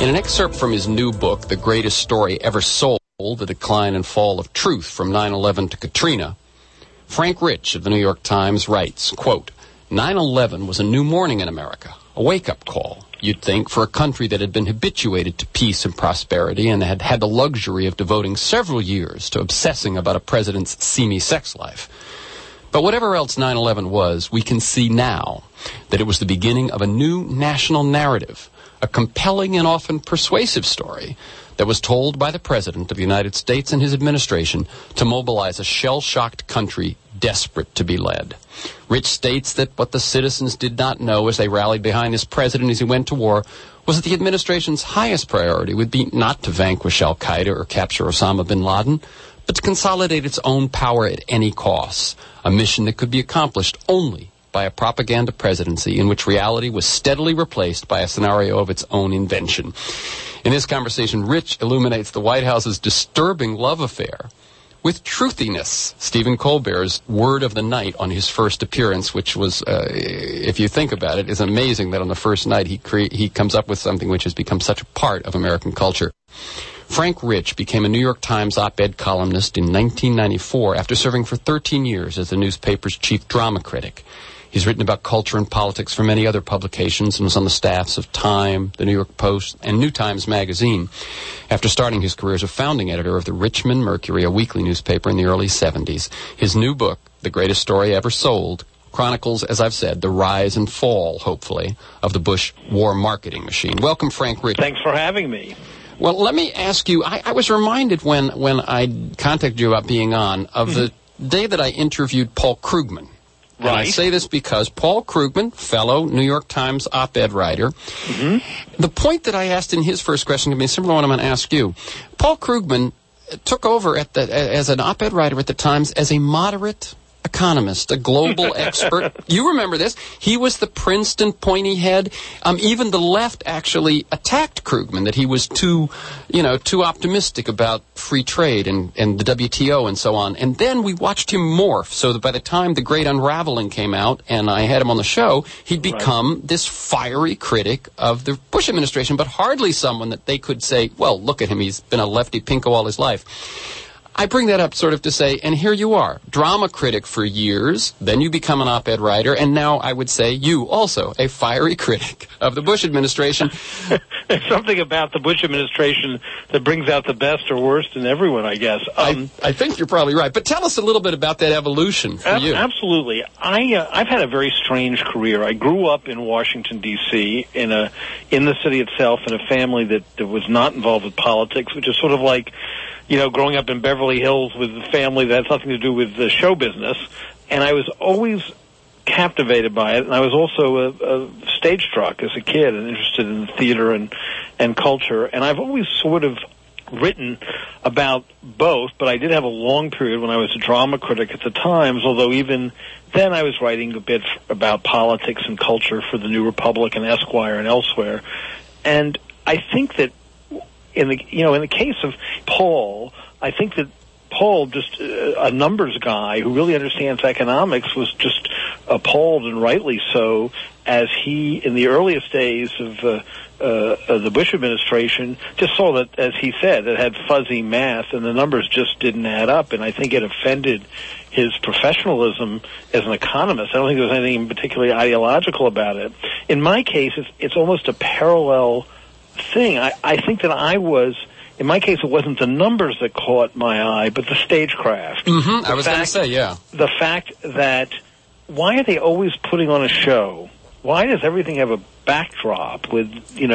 In an excerpt from his new book, The Greatest Story Ever Sold, The Decline and Fall of Truth from 9/11 to Katrina, Frank Rich of the New York Times writes, quote, 9/11 was a new morning in America, a wake-up call, you'd think, for a country that had been habituated to peace and prosperity and had had the luxury of devoting several years to obsessing about a president's seamy sex life. But whatever else 9/11 was, we can see now that it was the beginning of a new national narrative, a compelling and often persuasive story that was told by the President of the United States and his administration to mobilize a shell-shocked country desperate to be led. Rich states that what the citizens did not know as they rallied behind this president as he went to war was that the administration's highest priority would be not to vanquish al-Qaeda or capture Osama bin Laden, but to consolidate its own power at any cost, a mission that could be accomplished only by a propaganda presidency in which reality was steadily replaced by a scenario of its own invention. In this conversation, Rich illuminates the White House's disturbing love affair with truthiness. Stephen Colbert's word of the night on his first appearance, which was, if you think about it, is amazing that on the first night he comes up with something which has become such a part of American culture. Frank Rich became a New York Times op-ed columnist in 1994 after serving for 13 years as the newspaper's chief drama critic. He's written about culture and politics for many other publications and was on the staffs of Time, the New York Post, and New Times Magazine. After starting his career as a founding editor of the Richmond Mercury, a weekly newspaper in the early 70s, his new book, The Greatest Story Ever Sold, chronicles, as I've said, the rise and fall, hopefully, of the Bush war marketing machine. Welcome, Frank Rich. Thanks for having me. Well, let me ask you, I was reminded when I contacted you about being on of the day that I interviewed Paul Krugman. Right. And I say this because Paul Krugman, fellow New York Times op-ed writer, the point that I asked in his first question can be similar to what I'm going to ask you. Paul Krugman took over as an op-ed writer at the Times as a moderate economist, a global expert. You remember this. He was the Princeton pointy head. Even the left actually attacked Krugman, that he was too optimistic about free trade and the WTO and so on. And then we watched him morph so that by the time The Great Unraveling came out and I had him on the show, he'd become this fiery critic of the Bush administration, but hardly someone that they could say, well, look at him, he's been a lefty pinko all his life. I bring that up sort of to say, and here you are, drama critic for years, then you become an op-ed writer, and now I would say you also, a fiery critic of the Bush administration. There's something about the Bush administration that brings out the best or worst in everyone, I guess. I think you're probably right. But tell us a little bit about that evolution for you. Absolutely. I've had a very strange career. I grew up in Washington, D.C., in the city itself, in a family that was not involved with politics, which is sort of like, growing up in Beverly Hills with a family that has nothing to do with the show business. And I was always captivated by it. And I was also stage struck as a kid and interested in theater and culture. And I've always sort of written about both, but I did have a long period when I was a drama critic at the Times, although even then I was writing a bit about politics and culture for the New Republic and Esquire and elsewhere. And I think that in the case of Paul, I think that Paul, just a numbers guy who really understands economics, was just appalled, and rightly so, as he, in the earliest days of the Bush administration, just saw that, as he said, it had fuzzy math and the numbers just didn't add up. And I think it offended his professionalism as an economist. I don't think there was anything particularly ideological about it. In my case, it's almost a parallel thing. I think that in my case, it wasn't the numbers that caught my eye, but the stagecraft. I was going to say, yeah. The fact that, why are they always putting on a show? Why does everything have a backdrop with,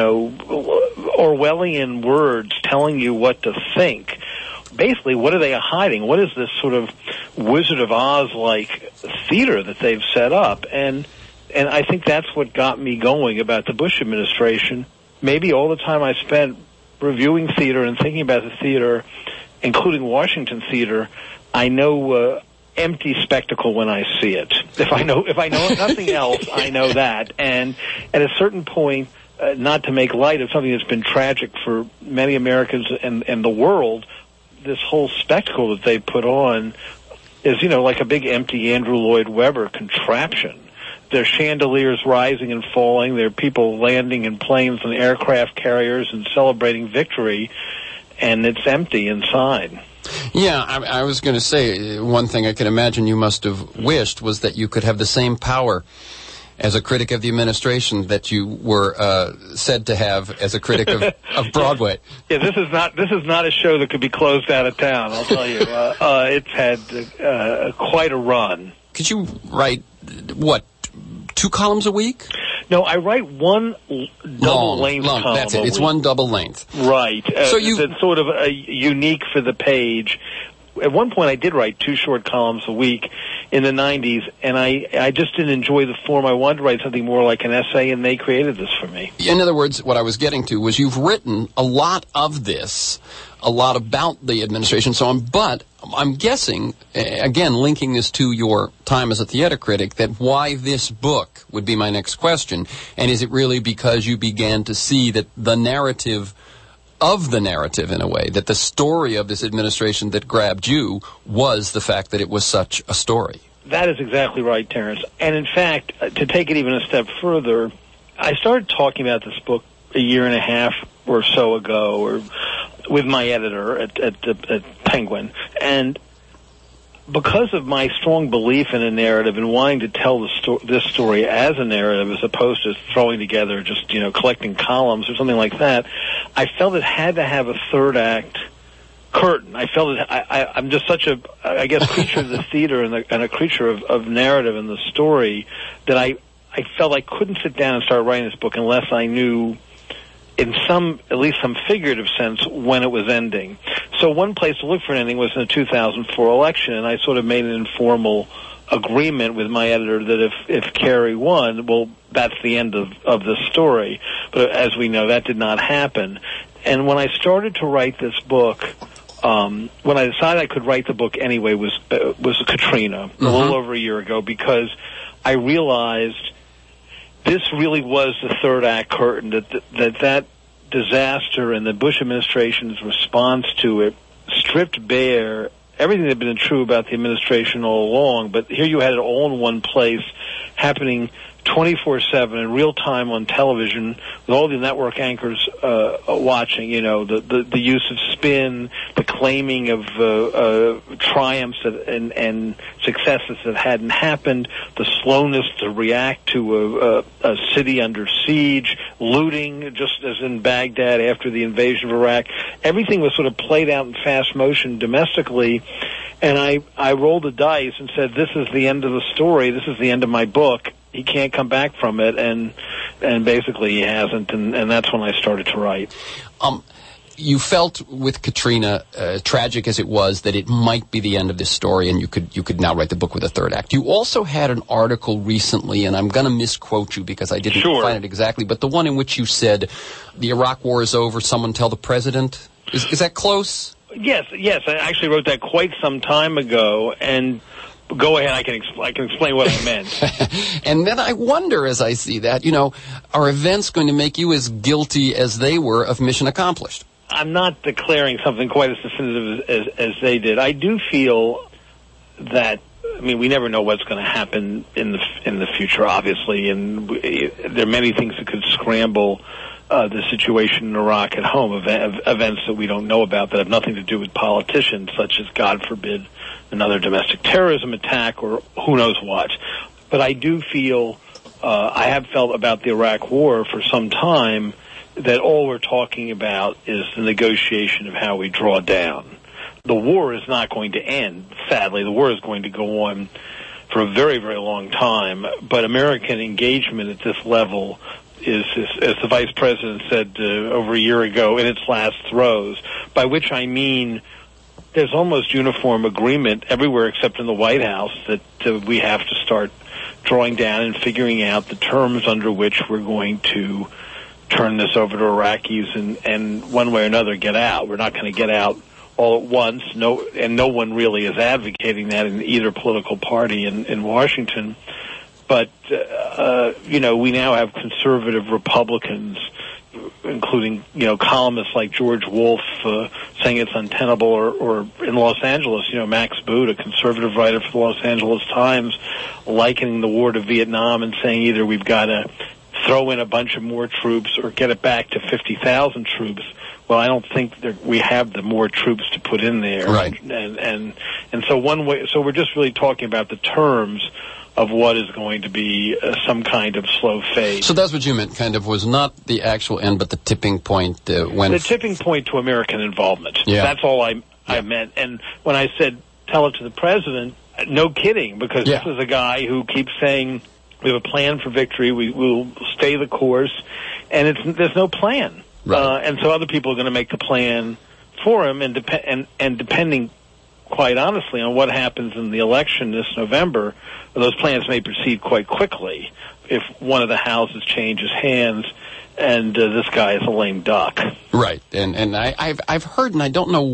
Orwellian words telling you what to think? Basically, what are they hiding? What is this sort of Wizard of Oz-like theater that they've set up? And I think that's what got me going about the Bush administration. Maybe all the time I spent reviewing theater and thinking about the theater, including Washington theater, I know empty spectacle when I see it. If I know nothing else, I know that. And at a certain point, not to make light of something that's been tragic for many Americans and the world, this whole spectacle that they put on is, like a big empty Andrew Lloyd Webber contraption. There are chandeliers rising and falling. There are people landing in planes and aircraft carriers and celebrating victory, and it's empty inside. Yeah, I was going to say, one thing I can imagine you must have wished was that you could have the same power as a critic of the administration that you were said to have as a critic of Broadway. Yeah, this is not a show that could be closed out of town, I'll tell you. It's had quite a run. Could you write, 2 columns a week? No, I write one double-length column. That's it. It's one double length. Right. So it's sort of unique for the page. At one point, I did write 2 short columns a week in the 90s, and I just didn't enjoy the form. I wanted to write something more like an essay, and they created this for me. In other words, what I was getting to was you've written a lot of this, a lot about the administration and so on, but I'm guessing, again, linking this to your time as a theater critic, that why this book would be my next question. And is it really because you began to see that the narrative of the narrative, in a way, that the story of this administration that grabbed you was the fact that it was such a story? That is exactly right, Terence. And in fact, to take it even a step further, I started talking about this book a year and a half or so ago, or with my editor at Penguin, and because of my strong belief in a narrative and wanting to tell this story as a narrative as opposed to throwing together just, collecting columns or something like that, I felt it had to have a third act curtain. I felt it. I'm just such a, I guess, creature of the theater and a creature of narrative and the story that I felt I couldn't sit down and start writing this book unless I knew, in at least some figurative sense, when it was ending. So one place to look for an ending was in the 2004 election, and I sort of made an informal agreement with my editor that if Kerry won, well, that's the end of the story. But as we know, that did not happen. And when I started to write this book, when I decided I could write the book anyway was Katrina, a little over a year ago, because I realized this really was the third act curtain, that disaster and the Bush administration's response to it stripped bare everything that had been true about the administration all along, but here you had it all in one place, happening 24/7 in real time on television, with all the network anchors watching. The use of spin, the claiming of triumphs and successes that hadn't happened, the slowness to react to a city under siege, looting, just as in Baghdad after the invasion of Iraq. Everything was sort of played out in fast motion domestically, and I rolled the dice and said, this is the end of the story, this is the end of my book. He can't come back from it, and basically he hasn't, and that's when I started to write. You felt with Katrina, tragic as it was, that it might be the end of this story, and you could now write the book with a third act. You also had an article recently, and I'm going to misquote you because I didn't find it exactly, but the one in which you said the Iraq War is over. Someone tell the president. Is that close? Yes. I actually wrote that quite some time ago, and go ahead, I can explain what I meant. And then I wonder, as I see that, are events going to make you as guilty as they were of mission accomplished? I'm not declaring something quite as definitive as they did. I do feel that, we never know what's going to happen in the future, obviously, and there are many things that could scramble the situation in Iraq at home, events that we don't know about that have nothing to do with politicians, such as, God forbid, another domestic terrorism attack or who knows what. But I do feel, I have felt about the Iraq War for some time, that all we're talking about is the negotiation of how we draw down. The war is not going to end, sadly. The war is going to go on for a very, very long time. But American engagement at this level is, as the Vice President said over a year ago, in its last throes, by which I mean there's almost uniform agreement everywhere except in the White House that we have to start drawing down and figuring out the terms under which we're going to turn this over to Iraqis and one way or another get out. We're not going to get out all at once. No one really is advocating that in either political party in Washington. But, we now have conservative Republicans, including, columnists like George Wolfe, saying it's untenable, or in Los Angeles, Max Boot, a conservative writer for the Los Angeles Times, likening the war to Vietnam and saying either we've got to throw in a bunch of more troops or get it back to 50,000 troops. Well, I don't think we have the more troops to put in there. Right. And so we're just really talking about the terms of what is going to be some kind of slow fade. So that's what you meant, kind of, was not the actual end, but the tipping point when... The tipping point to American involvement. Yeah. That's all I meant. And when I said, tell it to the president, no kidding, because this is a guy who keeps saying, we have a plan for victory, we will stay the course, and there's no plan. Right. And so other people are going to make the plan for him, and depending, quite honestly, on what happens in the election this November, those plans may proceed quite quickly if one of the houses changes hands and this guy is a lame duck. Right, and I've heard, and I don't know.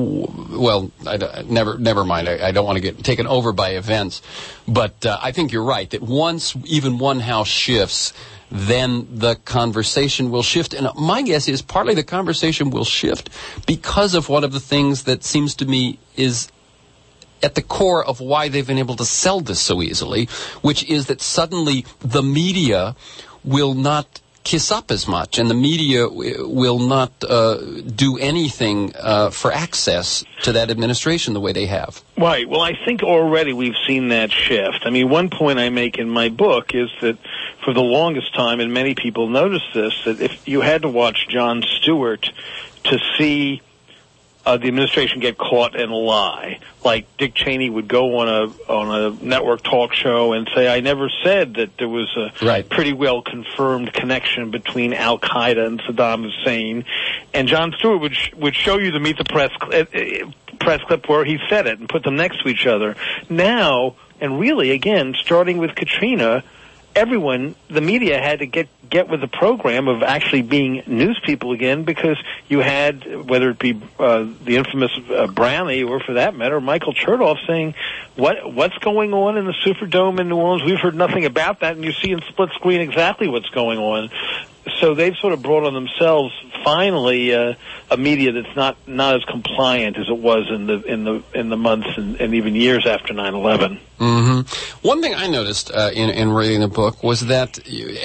Well, never mind. I don't want to get taken over by events, but I think you're right that once even one house shifts, then the conversation will shift. And my guess is partly the conversation will shift because of one of the things that seems to me is at the core of why they've been able to sell this so easily, which is that suddenly the media will not kiss up as much, and the media will not do anything for access to that administration the way they have. Right. Well, I think already we've seen that shift. I mean, one point I make in my book is that for the longest time, and many people notice this, that if you had to watch Jon Stewart to see the administration get caught in a lie, like Dick Cheney would go on a network talk show and say, I never said that there was a pretty well confirmed connection between Al Qaeda and Saddam Hussein, and Jon Stewart would show you the Meet the press clip where he said it and put them next to each other. Now, and really again, starting with Katrina, everyone, the media had to get with the program of actually being news people again, because you had, whether it be the infamous Brownie or, for that matter, Michael Chertoff saying, what's going on in the Superdome in New Orleans? We've heard nothing about that, and you see in split screen exactly what's going on. So they've sort of brought on themselves finally a media that's not as compliant as it was in the months and even years after 9/11. Mm-hmm. One thing I noticed in reading the book was that,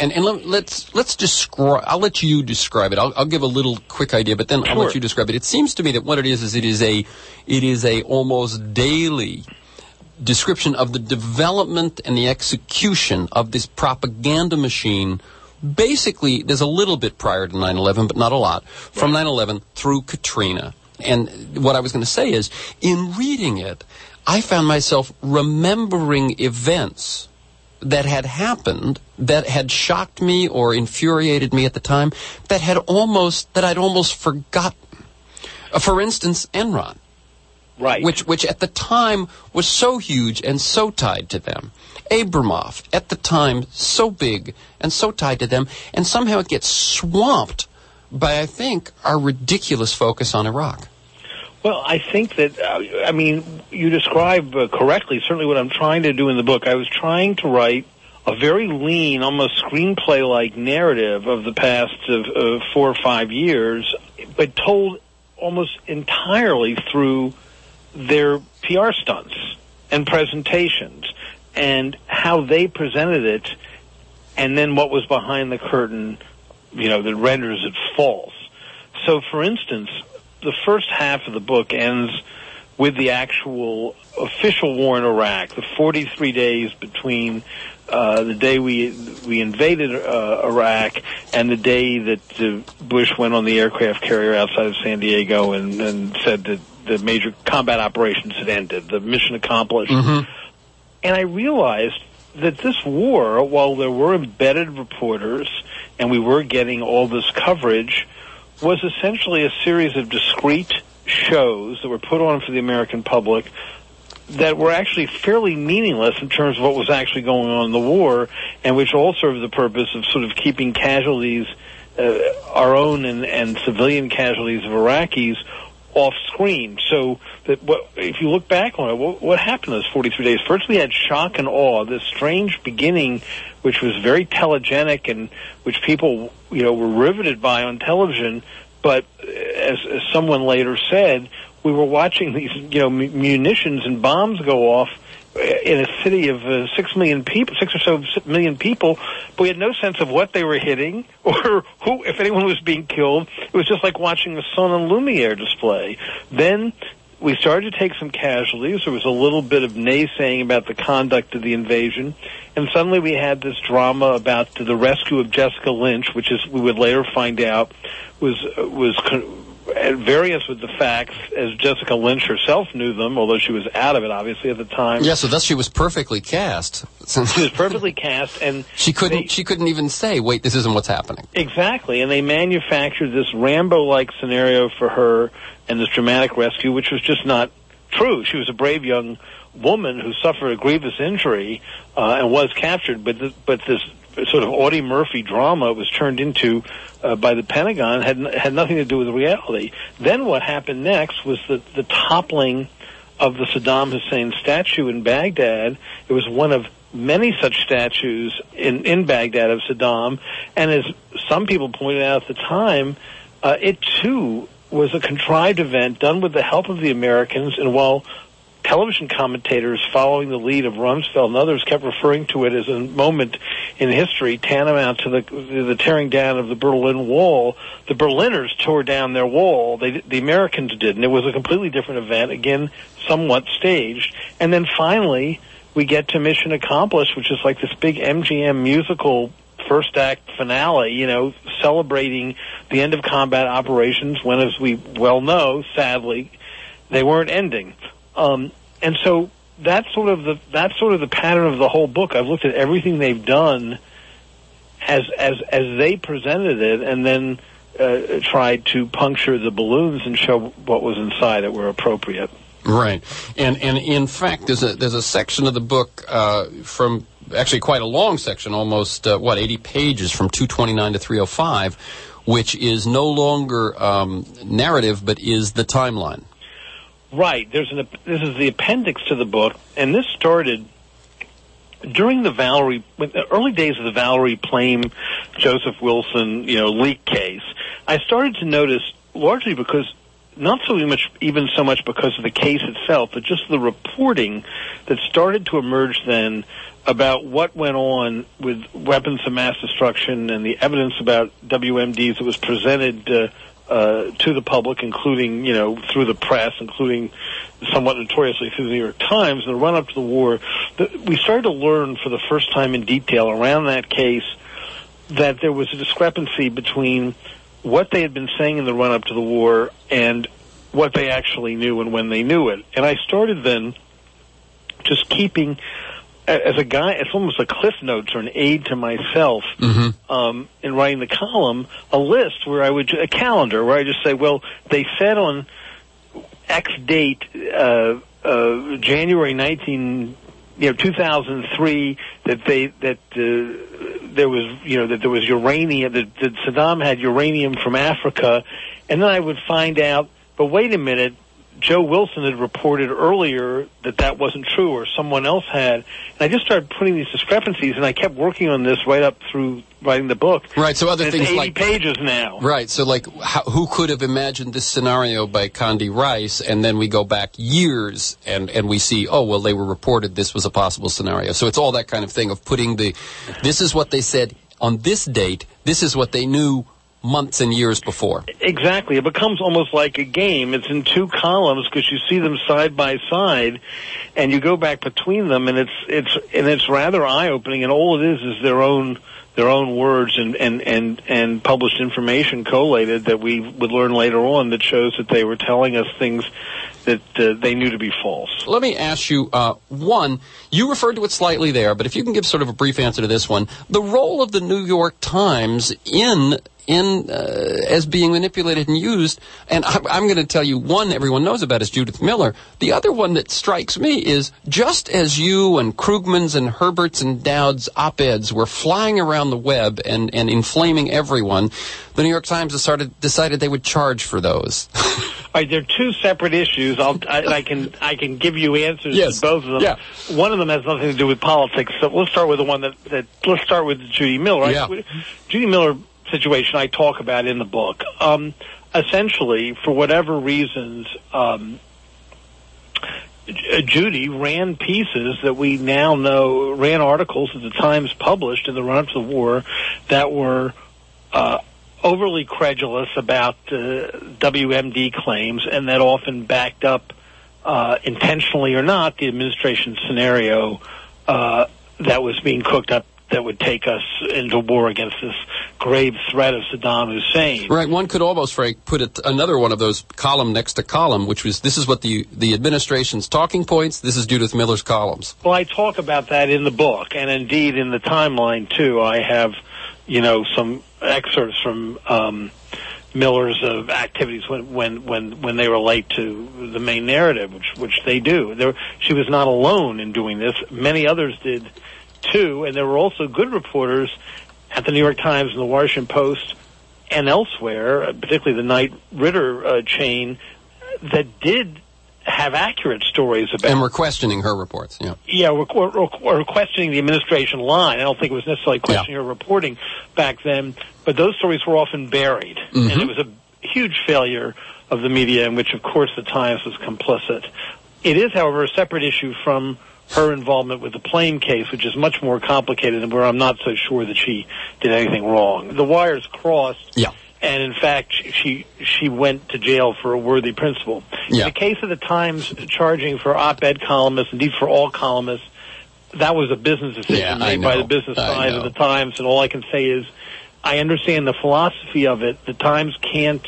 let's describe. I'll let you describe it. I'll give a little quick idea, but then I'll let you describe it. It seems to me that what it is it is a almost daily description of the development and the execution of this propaganda machine. Basically, there's a little bit prior to 9/11, but not a lot, from 9/11 through Katrina. And what I was going to say is, in reading it, I found myself remembering events that had happened, that had shocked me or infuriated me at the time, that I'd almost forgotten. For instance, Enron. Right. Which at the time was so huge and so tied to them. Abramoff, at the time, so big and so tied to them, and somehow it gets swamped by, I think, our ridiculous focus on Iraq. Well, I think that, you describe correctly certainly what I'm trying to do in the book. I was trying to write a very lean, almost screenplay-like narrative of the past 4 or 5 years, but told almost entirely through their PR stunts and presentations and how they presented it, and then what was behind the curtain, that renders it false. So, for instance, the first half of the book ends with the actual official war in Iraq, the 43 days between the day we invaded Iraq and the day that Bush went on the aircraft carrier outside of San Diego and said that the major combat operations had ended, the mission accomplished. Mm-hmm. And I realized that this war, while there were embedded reporters and we were getting all this coverage, was essentially a series of discrete shows that were put on for the American public that were actually fairly meaningless in terms of what was actually going on in the war, and which all served the purpose of sort of keeping casualties, our own and civilian casualties of Iraqis, off screen. So that if you look back on it, what happened those 43 days? First, we had shock and awe, this strange beginning, which was very telegenic and which people, were riveted by on television. But as someone later said, we were watching these, munitions and bombs go off in a city of 6 million people, 6 or so million people, but we had no sense of what they were hitting or who, if anyone was being killed. It was just like watching the Sun and Lumiere display. Then we started to take some casualties. There was a little bit of naysaying about the conduct of the invasion, and suddenly we had this drama about the rescue of Jessica Lynch, which is, we would later find out, was at variance with the facts, as Jessica Lynch herself knew them, although she was out of it, obviously, at the time. Yeah, so thus she was perfectly cast. She was perfectly cast, and she couldn't even say, wait, this isn't what's happening. Exactly, and they manufactured this Rambo-like scenario for her and this dramatic rescue, which was just not true. She was a brave young woman who suffered a grievous injury and was captured, but this sort of Audie Murphy drama was turned into by the Pentagon had nothing to do with reality. Then what happened next was the toppling of the Saddam Hussein statue in Baghdad. It was one of many such statues in Baghdad of Saddam, and as some people pointed out at the time, it too was a contrived event done with the help of the Americans, and while television commentators following the lead of Rumsfeld and others kept referring to it as a moment in history tantamount to the tearing down of the Berlin Wall. The Berliners tore down their wall. The Americans didn't. It was a completely different event, again, somewhat staged. And then finally, we get to Mission Accomplished, which is like this big MGM musical first act finale, celebrating the end of combat operations when, as we well know, sadly, they weren't ending. And so that's sort of the pattern of the whole book. I've looked at everything they've done as they presented it, and then tried to puncture the balloons and show what was inside it where appropriate. Right, and in fact, there's a section of the book from actually quite a long section, almost 80 pages, from 229 to 305, which is no longer narrative but is the timeline. Right. This is the appendix to the book, and this started during the early days of the Valerie Plame, Joseph Wilson, leak case. I started to notice, largely because, not so much because of the case itself, but just the reporting that started to emerge then about what went on with weapons of mass destruction and the evidence about WMDs that was presented to the public, including, through the press, including somewhat notoriously through the New York Times, in the run-up to the war. We started to learn for the first time in detail around that case that there was a discrepancy between what they had been saying in the run-up to the war and what they actually knew and when they knew it. And I started then just keeping, as a guy, it's almost a Cliff Notes or an aid to myself, in writing the column, a list where a calendar where I just say, well, they said on X date, January 2003, that there was uranium, that Saddam had uranium from Africa, and then I would find out, but wait a minute, Joe Wilson had reported earlier that wasn't true, or someone else had. And I just started putting these discrepancies, and I kept working on this right up through writing the book. Right, so other things it's 80 like pages now. Right, so who could have imagined this scenario by Condi Rice, and then we go back years, and we see, they were reported this was a possible scenario. So it's all that kind of thing of putting this is what they said on this date, this is what they knew months and years before. Exactly. It becomes almost like a game. It's in two columns because you see them side by side, and you go back between them, and it's rather eye-opening. And all it is their own words and published information collated that we would learn later on that shows that they were telling us things that they knew to be false. Let me ask you, one, you referred to it slightly there, but if you can give sort of a brief answer to this one, the role of the New York Times as being manipulated and used, and I'm going to tell you one everyone knows about is Judith Miller. The other one that strikes me is just as you and Krugman's and Herbert's and Dowd's op-eds were flying around the web and inflaming everyone, the New York Times decided they would charge for those. All right, they're two separate issues. I can give you answers to both of them. Yeah. One of them has nothing to do with politics. So let's start with the one let's start with Judy Miller. Right? Yeah. Judy Miller situation I talk about in the book. Essentially, for whatever reasons, Judy ran pieces that we now know, ran articles that the Times published in the run-up to the war that were overly credulous about WMD claims, and that often backed up, intentionally or not, the administration scenario that was being cooked up that would take us into war against this grave threat of Saddam Hussein. Right. One could almost, Frank, put it another one of those column next to column, which was, this is what the administration's talking points, this is Judith Miller's columns. Well, I talk about that in the book, and indeed in the timeline, too. I have, some excerpts from Miller's activities when they relate to the main narrative, which they do. She was not alone in doing this. Many others did, too, and there were also good reporters at the New York Times and the Washington Post and elsewhere, particularly the Knight Ridder chain, that did have accurate stories about. And we're questioning her reports. Yeah. Yeah, we're questioning the administration line. I don't think it was necessarily questioning her reporting back then, but those stories were often buried, and it was a huge failure of the media, in which, of course, the Times was complicit. It is, however, a separate issue from her involvement with the plane case, which is much more complicated and where I'm not so sure that she did anything wrong. The wires crossed, and in fact, she went to jail for a worthy principle. In the case of the Times charging for op-ed columnists, indeed for all columnists, that was a business decision made by the business side of the Times, and all I can say is I understand the philosophy of it. The Times can't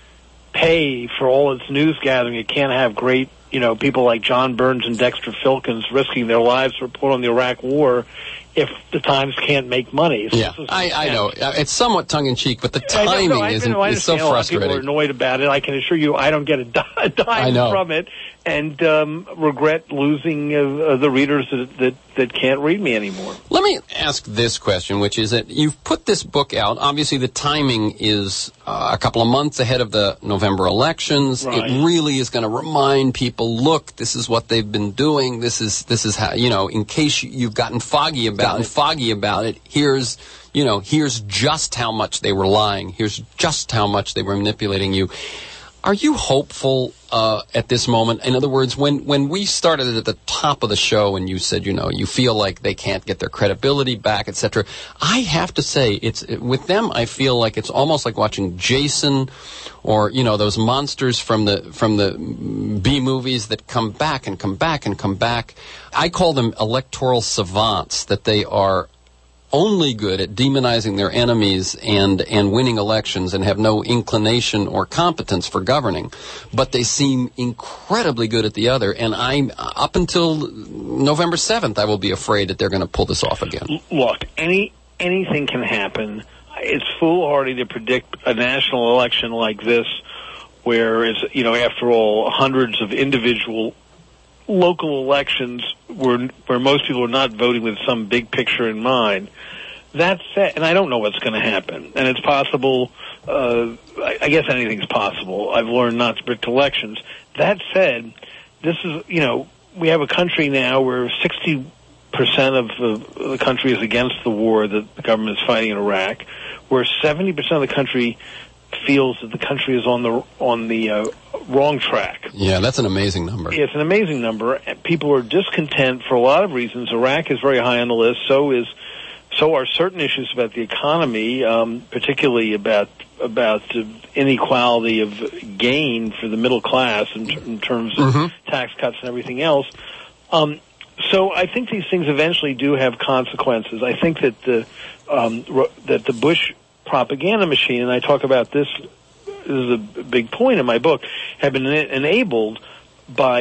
pay for all its news gathering. It can't have great people like John Burns and Dexter Filkins risking their lives to report on the Iraq War if the Times can't make money. So I know. It's somewhat tongue-in-cheek, but the timing is so frustrating. A lot of people are annoyed about it. I can assure you I don't get a dime from it, and regret losing the readers that can't read me anymore. Let me ask this question, which is that you've put this book out. Obviously, the timing is a couple of months ahead of the November elections. Right. It really is going to remind people, look, this is what they've been doing. This is how, in case you've gotten foggy about it, here's just how much they were lying. Here's just how much they were manipulating you. Are you hopeful at this moment? In other words, when we started at the top of the show and you said, you feel like they can't get their credibility back, etc., I have to say, with them, I feel like it's almost like watching Jason or, those monsters from the B movies that come back and come back and come back. I call them electoral savants, that they are only good at demonizing their enemies and winning elections and have no inclination or competence for governing. But they seem incredibly good at the other, and I'm up until November 7th, I will be afraid that they're going to pull this off again. Look, anything can happen. It's foolhardy to predict a national election like this, where it's, after all, hundreds of individual local elections where most people are not voting with some big picture in mind. That said, and I don't know what's going to happen, and it's possible, I guess anything's possible. I've learned not to predict elections. That said, this is, we have a country now where 60% of the country is against the war that the government is fighting in Iraq, where 70% of the country feels that the country is on the wrong track. Yeah, that's an amazing number. It's an amazing number. People are discontent for a lot of reasons. Iraq is very high on the list. So are certain issues about the economy, particularly about inequality of gain for the middle class in terms of tax cuts and everything else. So I think these things eventually do have consequences. I think that the Bush propaganda machine, and I talk about this is a big point in my book, have been enabled by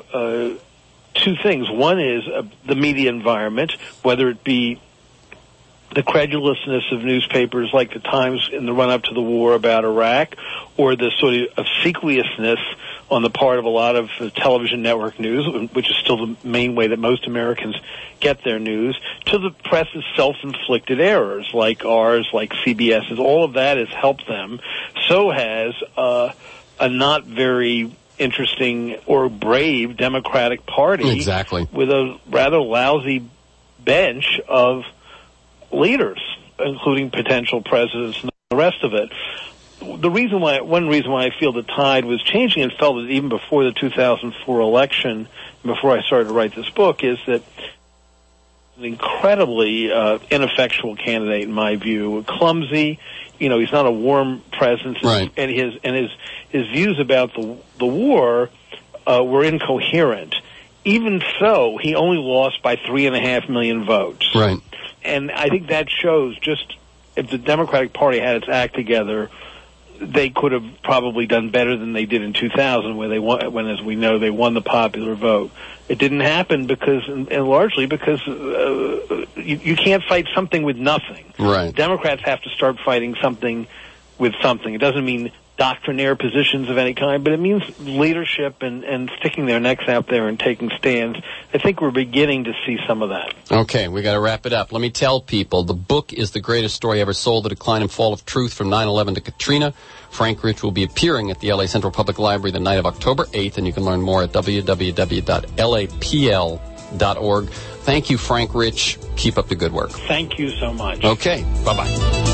two things. One is the media environment, whether it be the credulousness of newspapers like the Times in the run-up to the war about Iraq, or the sort of obsequiousness on the part of a lot of television network news, which is still the main way that most Americans get their news, to the press's self-inflicted errors like ours, like CBS's. All of that has helped them. So has a not very interesting or brave Democratic Party with a rather lousy bench of leaders, including potential presidents. the rest of it. One reason why I feel the tide was changing and felt it even before the 2004 election, before I started to write this book, is that an incredibly ineffectual candidate, in my view, clumsy. He's not a warm presence, right. and his views about the war were incoherent. Even so, he only lost by 3.5 million votes. Right. And I think that shows just if the Democratic Party had its act together, they could have probably done better than they did in 2000, where they won, when, as we know, they won the popular vote. It didn't happen and largely because you can't fight something with nothing. Right. Democrats have to start fighting something with something. It doesn't mean doctrinaire positions of any kind, but it means leadership and sticking their necks out there and taking stands. I think we're beginning to see some of that. Okay, we got to wrap it up. Let me tell people, the book is The Greatest Story Ever Sold, The Decline and Fall of Truth from 9/11 to Katrina. Frank Rich will be appearing at the LA Central Public Library the night of October 8th, and you can learn more at www.lapl.org. Thank you, Frank Rich. Keep up the good work. Thank you so much. Okay, bye-bye.